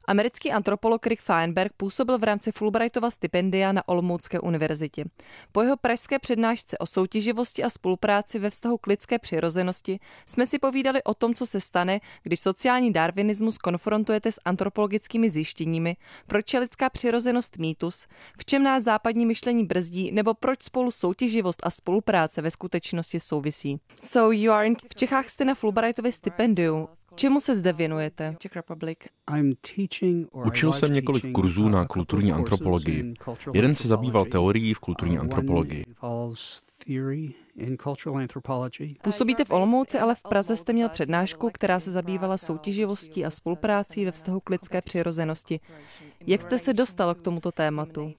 Americký antropolog Rick Feinberg působil v rámci Fulbrightova stipendia na Olomoucké univerzitě. Po jeho pražské přednášce o soutěživosti a spolupráci ve vztahu k lidské přirozenosti jsme si povídali o tom, co se stane, když sociální darwinismus konfrontujete s antropologickými zjištěními, proč je lidská přirozenost mýtus, v čem nás západní myšlení brzdí, nebo proč spolu soutěživost a spolupráce ve skutečnosti souvisí. V Čechách jste na Fulbrightově stipendiu. Čemu se zde věnujete? Učil jsem několik kurzů na kulturní antropologii. Jeden se zabýval teorií v kulturní antropologii. Působíte v Olomouci, ale v Praze jste měl přednášku, která se zabývala soutěživostí a spoluprácí ve vztahu k lidské přirozenosti. Jak jste se dostal k tomuto tématu?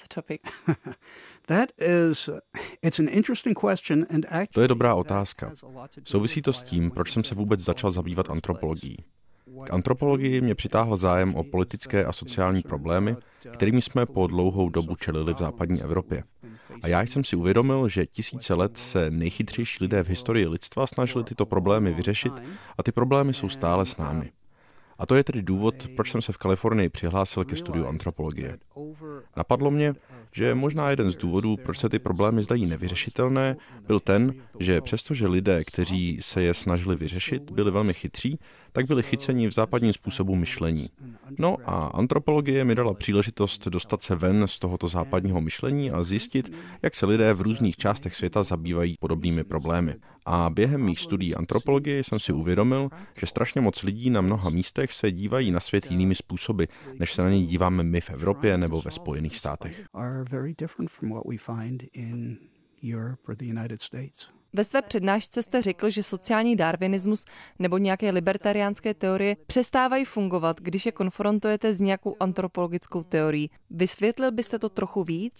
To je dobrá otázka. Souvisí to s tím, proč jsem se vůbec začal zabývat antropologií. K antropologii mě přitáhl zájem o politické a sociální problémy, kterými jsme po dlouhou dobu čelili v západní Evropě. A já jsem si uvědomil, že tisíce let se nejchytřejší lidé v historii lidstva snažili tyto problémy vyřešit a ty problémy jsou stále s námi. A to je tedy důvod, proč jsem se v Kalifornii přihlásil ke studiu antropologie. Napadlo mě, že možná jeden z důvodů, proč se ty problémy zdají nevyřešitelné, byl ten, že přestože lidé, kteří se je snažili vyřešit, byli velmi chytří, tak byli chyceni v západním způsobu myšlení. No a antropologie mi dala příležitost dostat se ven z tohoto západního myšlení a zjistit, jak se lidé v různých částech světa zabývají podobnými problémy. A během mých studií antropologie jsem si uvědomil, že strašně moc lidí na mnoha místech se dívají na svět jinými způsoby, než se na něj díváme my v Evropě nebo ve Spojených státech. Ve své přednášce jste řekl, že sociální darwinismus nebo nějaké libertariánské teorie přestávají fungovat, když je konfrontujete s nějakou antropologickou teorií. Vysvětlil byste to trochu víc?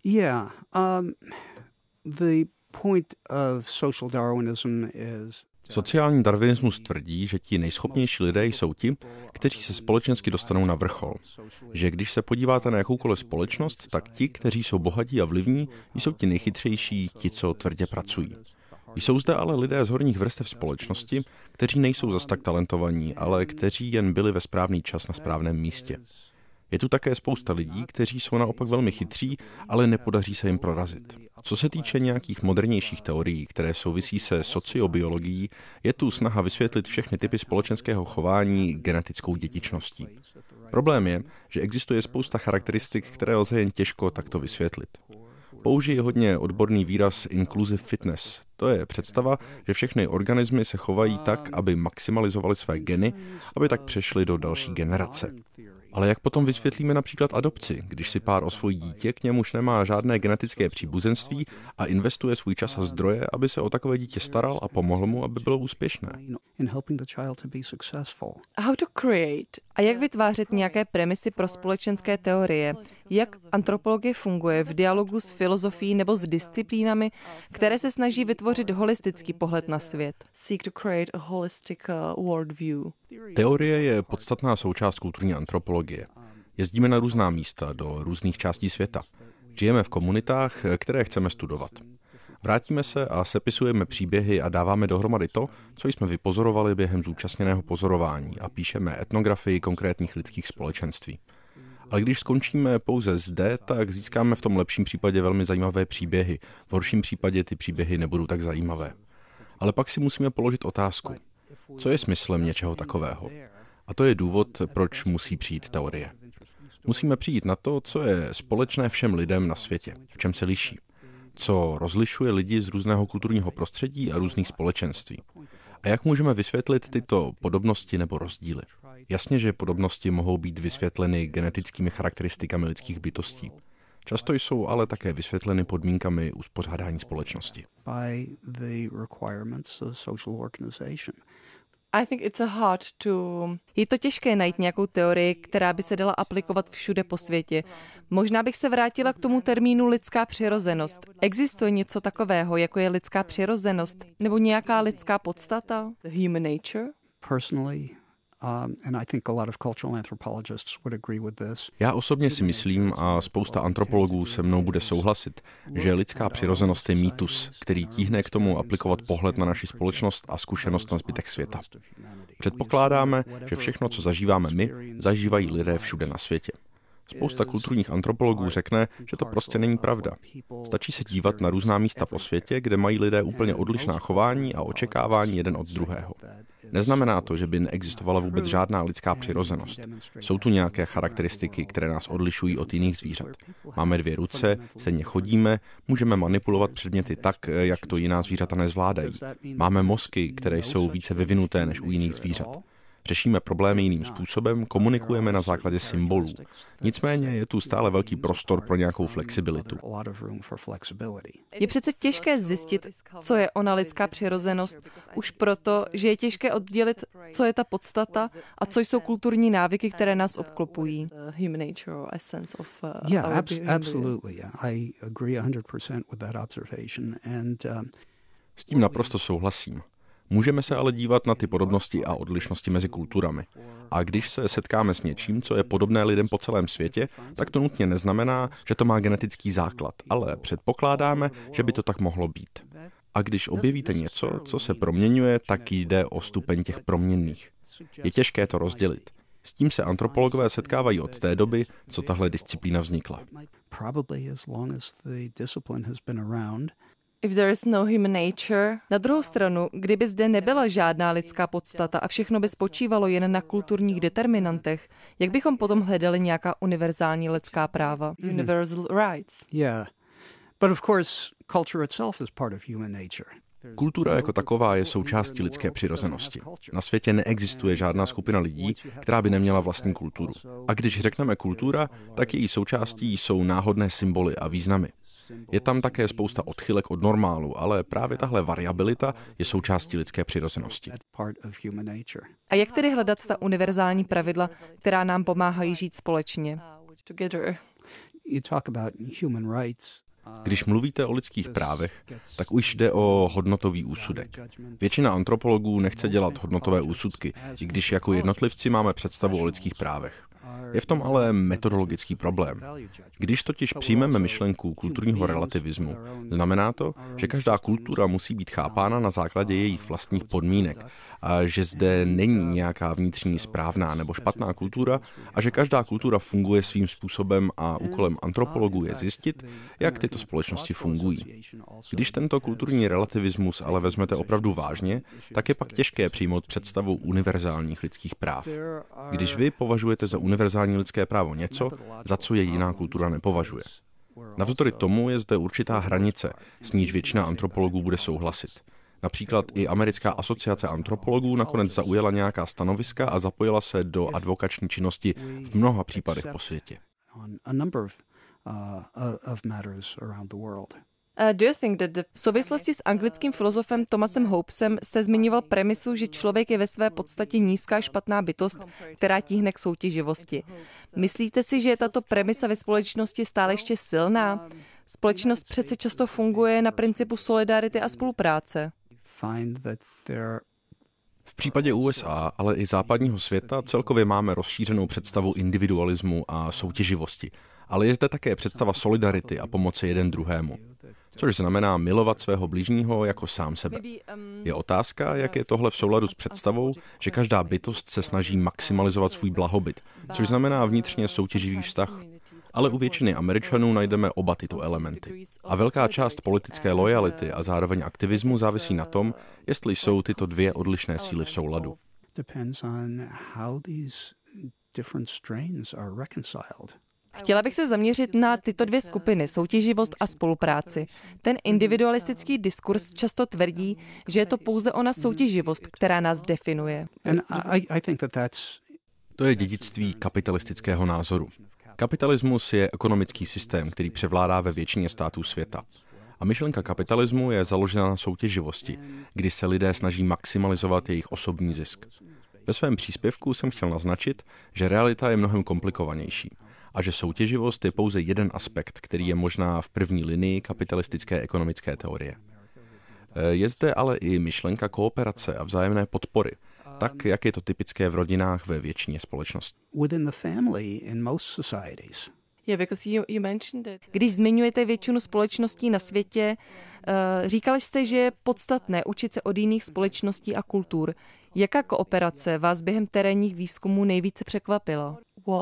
Sociální darwinismus tvrdí, že ti nejschopnější lidé jsou ti, kteří se společensky dostanou na vrchol. Že když se podíváte na jakoukoliv společnost, tak ti, kteří jsou bohatí a vlivní, jsou ti nejchytřejší, ti, co tvrdě pracují. Jsou zde ale lidé z horních vrstev společnosti, kteří nejsou zas tak talentovaní, ale kteří jen byli ve správný čas na správném místě. Je tu také spousta lidí, kteří jsou naopak velmi chytří, ale nepodaří se jim prorazit. Co se týče nějakých modernějších teorií, které souvisí se sociobiologií, je tu snaha vysvětlit všechny typy společenského chování genetickou dědičností. Problém je, že existuje spousta charakteristik, které lze jen těžko takto vysvětlit. Použije hodně odborný výraz inclusive fitness. To je představa, že všechny organismy se chovají tak, aby maximalizovaly své geny, aby tak přešly do další generace. Ale jak potom vysvětlíme například adopci, když si pár osvojí dítě, k němuž nemá žádné genetické příbuzenství a investuje svůj čas a zdroje, aby se o takové dítě staral a pomohl mu, aby bylo úspěšné? A jak vytvářet nějaké premisy pro společenské teorie? Jak antropologie funguje v dialogu s filozofií nebo s disciplínami, které se snaží vytvořit holistický pohled na svět? Teorie je podstatná součást kulturní antropologie. Jezdíme na různá místa, do různých částí světa. Žijeme v komunitách, které chceme studovat. Vrátíme se a sepisujeme příběhy a dáváme dohromady to, co jsme vypozorovali během zúčastněného pozorování a píšeme etnografii konkrétních lidských společenství. Ale když skončíme pouze zde, tak získáme v tom lepším případě velmi zajímavé příběhy. V horším případě ty příběhy nebudou tak zajímavé. Ale pak si musíme položit otázku. Co je smyslem něčeho takového? A to je důvod, proč musí přijít teorie. Musíme přijít na to, co je společné všem lidem na světě, v čem se liší. Co rozlišuje lidi z různého kulturního prostředí a různých společenství. A jak můžeme vysvětlit tyto podobnosti nebo rozdíly? Jasně, že podobnosti mohou být vysvětleny genetickými charakteristikami lidských bytostí. Často jsou ale také vysvětleny podmínkami uspořádání společnosti. Je to těžké najít nějakou teorii, která by se dala aplikovat všude po světě. Možná bych se vrátila k tomu termínu lidská přirozenost. Existuje něco takového, jako je lidská přirozenost? Nebo nějaká lidská podstata? Já osobně si myslím, a spousta antropologů se mnou bude souhlasit, že lidská přirozenost je mýtus, který tíhne k tomu aplikovat pohled na naši společnost a zkušenost na zbytek světa. Předpokládáme, že všechno, co zažíváme my, zažívají lidé všude na světě. Spousta kulturních antropologů řekne, že to prostě není pravda. Stačí se dívat na různá místa po světě, kde mají lidé úplně odlišná chování a očekávání jeden od druhého. Neznamená to, že by neexistovala vůbec žádná lidská přirozenost. Jsou tu nějaké charakteristiky, které nás odlišují od jiných zvířat. Máme 2 ruce, stejně chodíme, můžeme manipulovat předměty tak, jak to jiná zvířata nezvládají. Máme mozky, které jsou více vyvinuté než u jiných zvířat. Řešíme problémy jiným způsobem, komunikujeme na základě symbolů. Nicméně je tu stále velký prostor pro nějakou flexibilitu. Je přece těžké zjistit, co je ona lidská přirozenost, už proto, že je těžké oddělit, co je ta podstata a co jsou kulturní návyky, které nás obklopují. S tím naprosto souhlasím. Můžeme se ale dívat na ty podobnosti a odlišnosti mezi kulturami. A když se setkáme s něčím, co je podobné lidem po celém světě, tak to nutně neznamená, že to má genetický základ, ale předpokládáme, že by to tak mohlo být. A když objevíte něco, co se proměňuje, tak jde o stupeň těch proměnných. Je těžké to rozdělit. S tím se antropologové setkávají od té doby, co tahle disciplína vznikla. If there is no human nature. Na druhou stranu, kdyby zde nebyla žádná lidská podstata a všechno by spočívalo jen na kulturních determinantech, jak bychom potom hledali nějaká univerzální lidská práva? Universal rights. Yeah. But of course, culture itself is part of human nature. Kultura jako taková je součástí lidské přirozenosti. Na světě neexistuje žádná skupina lidí, která by neměla vlastní kulturu. A když řekneme kultura, tak její součástí jsou náhodné symboly a významy. Je tam také spousta odchylek od normálu, ale právě tahle variabilita je součástí lidské přirozenosti. A jak tedy hledat ta univerzální pravidla, která nám pomáhají žít společně? Když mluvíte o lidských právech, tak už jde o hodnotový úsudek. Většina antropologů nechce dělat hodnotové úsudky, i když jako jednotlivci máme představu o lidských právech. Je v tom ale metodologický problém. Když totiž přijmeme myšlenku kulturního relativismu, znamená to, že každá kultura musí být chápána na základě jejich vlastních podmínek a že zde není nějaká vnitřní správná nebo špatná kultura a že každá kultura funguje svým způsobem a úkolem antropologů je zjistit, jak tyto společnosti fungují. Když tento kulturní relativismus ale vezmete opravdu vážně, tak je pak těžké přijmout představu univerzálních lidských práv. Když vy považujete za univerzální lidské právo něco, za co je jiná kultura nepovažuje. Navzdory tomu je zde určitá hranice, s níž většina antropologů bude souhlasit. Například i Americká asociace antropologů nakonec zaujala nějaká stanoviska a zapojila se do advokační činnosti v mnoha případech po světě. V souvislosti s anglickým filozofem Thomasem Hobbesem jste zmiňoval premisu, že člověk je ve své podstatě nízká špatná bytost, která tíhne k soutěživosti. Myslíte si, že je tato premisa ve společnosti stále ještě silná? Společnost přece často funguje na principu solidarity a spolupráce. V případě USA, ale i západního světa celkově máme rozšířenou představu individualismu a soutěživosti. Ale je zde také představa solidarity a pomoci jeden druhému. Což znamená milovat svého bližního jako sám sebe. Je otázka, jak je tohle v souladu s představou, že každá bytost se snaží maximalizovat svůj blahobyt, což znamená vnitřně soutěživý vztah. Ale u většiny Američanů najdeme oba tyto elementy. A velká část politické lojality a zároveň aktivismu závisí na tom, jestli jsou tyto dvě odlišné síly v souladu. Chtěla bych se zaměřit na tyto dvě skupiny, soutěživost a spolupráci. Ten individualistický diskurs často tvrdí, že je to pouze ona soutěživost, která nás definuje. To je dědictví kapitalistického názoru. Kapitalismus je ekonomický systém, který převládá ve většině států světa. A myšlenka kapitalismu je založena na soutěživosti, kdy se lidé snaží maximalizovat jejich osobní zisk. Ve svém příspěvku jsem chtěl naznačit, že realita je mnohem komplikovanější a že soutěživost je pouze jeden aspekt, který je možná v první linii kapitalistické ekonomické teorie. Je zde ale i myšlenka kooperace a vzájemné podpory. tak jak je to typické v rodinách ve většině společností. Within the family in most societies. Když zmiňujete většinu společností na světě, říkali jste, že je podstatné učit se od jiných společností a kultur. Jaká kooperace vás během terénních výzkumů nejvíce překvapila?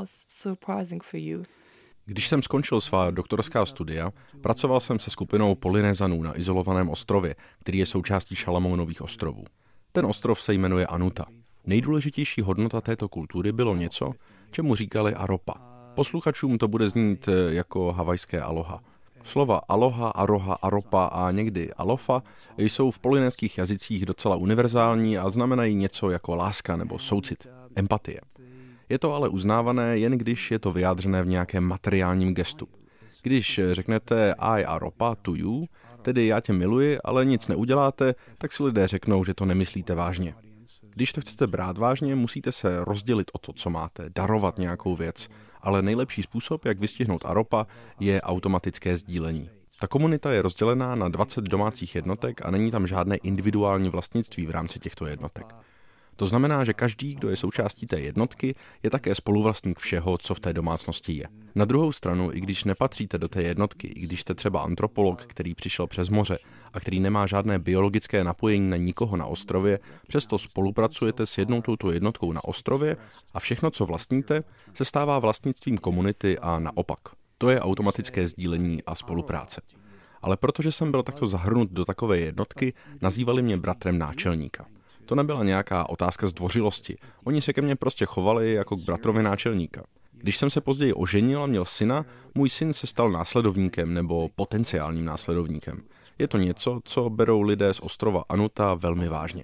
Když jsem skončil svá doktorská studia, pracoval jsem se skupinou Polynézanů na izolovaném ostrově, který je součástí Šalamounových ostrovů. Ten ostrov se jmenuje Anuta. Nejdůležitější hodnota této kultury bylo něco, čemu říkali aropa. Posluchačům to bude znít jako havajské aloha. Slova aloha, aroha, aropa a někdy alofa jsou v polynéských jazycích docela univerzální a znamenají něco jako láska nebo soucit, empatie. Je to ale uznávané jen když je to vyjádřené v nějakém materiálním gestu. Když řeknete I aropa to you, tedy já tě miluji, ale nic neuděláte, tak si lidé řeknou, že to nemyslíte vážně. Když to chcete brát vážně, musíte se rozdělit o to, co máte, darovat nějakou věc, ale nejlepší způsob, jak vystihnout aropa, je automatické sdílení. Ta komunita je rozdělená na 20 domácích jednotek a není tam žádné individuální vlastnictví v rámci těchto jednotek. To znamená, že každý, kdo je součástí té jednotky, je také spoluvlastník všeho, co v té domácnosti je. Na druhou stranu, i když nepatříte do té jednotky, i když jste třeba antropolog, který přišel přes moře a který nemá žádné biologické napojení na nikoho na ostrově, přesto spolupracujete s jednou touto jednotkou na ostrově a všechno, co vlastníte, se stává vlastnictvím komunity a naopak. To je automatické sdílení a spolupráce. Ale protože jsem byl takto zahrnut do takové jednotky, nazývali mě bratrem náčelníka. To nebyla nějaká otázka zdvořilosti. Oni se ke mně prostě chovali jako k bratrovi náčelníka. Když jsem se později oženil a měl syna, můj syn se stal následovníkem nebo potenciálním následovníkem. Je to něco, co berou lidé z ostrova Anuta velmi vážně.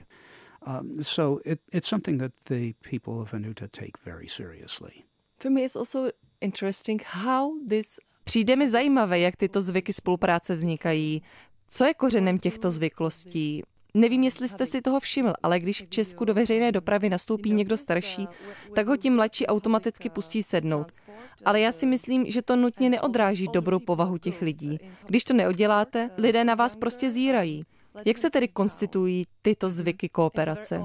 So it's something that the people of Anuta take very seriously. For me it's also interesting how this... Přijde mi zajímavé, jak tyto zvyky spolupráce vznikají. Co je kořenem těchto zvyklostí? Nevím, jestli jste si toho všiml, ale když v Česku do veřejné dopravy nastoupí někdo starší, tak ho ti mladší automaticky pustí sednout. Ale já si myslím, že to nutně neodráží dobrou povahu těch lidí. Když to neuděláte, lidé na vás prostě zírají. Jak se tedy konstituují tyto zvyky kooperace?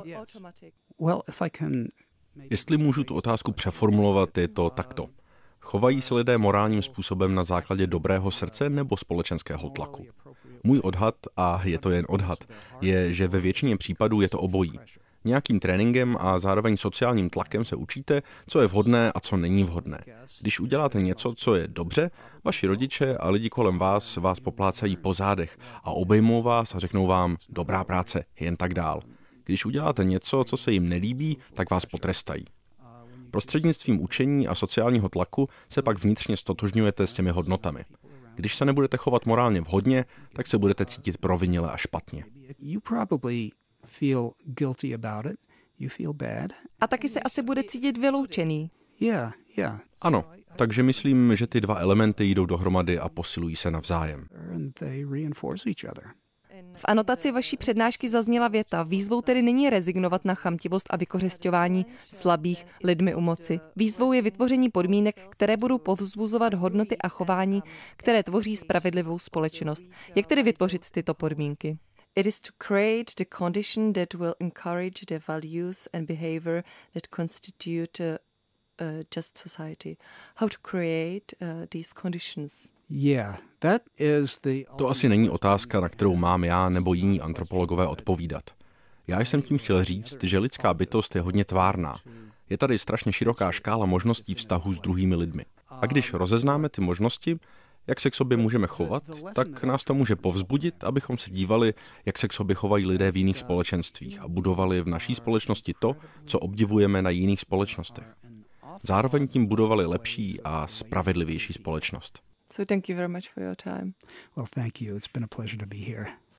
Jestli můžu tu otázku přeformulovat, je to takto. Chovají se lidé morálním způsobem na základě dobrého srdce nebo společenského tlaku? Můj odhad, a je to jen odhad, je, že ve většině případů je to obojí. Nějakým tréninkem a zároveň sociálním tlakem se učíte, co je vhodné a co není vhodné. Když uděláte něco, co je dobře, vaši rodiče a lidi kolem vás poplácají po zádech a obejmou vás a řeknou vám dobrá práce, jen tak dál. Když uděláte něco, co se jim nelíbí, tak vás potrestají. Prostřednictvím učení a sociálního tlaku se pak vnitřně stotožňujete s těmi hodnotami. Když se nebudete chovat morálně vhodně, tak se budete cítit provinile a špatně. A taky se asi bude cítit vyloučený. Ano, takže myslím, že ty dva elementy jdou dohromady a posilují se navzájem. V anotaci vaší přednášky zazněla věta: výzvou tedy není rezignovat na chamtivost a vykořisťování slabých lidmi u moci. Výzvou je vytvoření podmínek, které budou povzbuzovat hodnoty a chování, které tvoří spravedlivou společnost. Jak tedy vytvořit tyto podmínky? It is to create the condition that will encourage the values and behavior that constitute a just society. How to create these conditions? To asi není otázka, na kterou mám já nebo jiní antropologové odpovídat. Já jsem tím chtěl říct, že lidská bytost je hodně tvárná. Je tady strašně široká škála možností vztahu s druhými lidmi. A když rozeznáme ty možnosti, jak se k sobě můžeme chovat, tak nás to může povzbudit, abychom se dívali, jak se k sobě chovají lidé v jiných společenstvích a budovali v naší společnosti to, co obdivujeme na jiných společnostech. Zároveň tím budovali lepší a spravedlivější společnost. So thank you very much for your time. Well, thank you. It's been a pleasure to be here.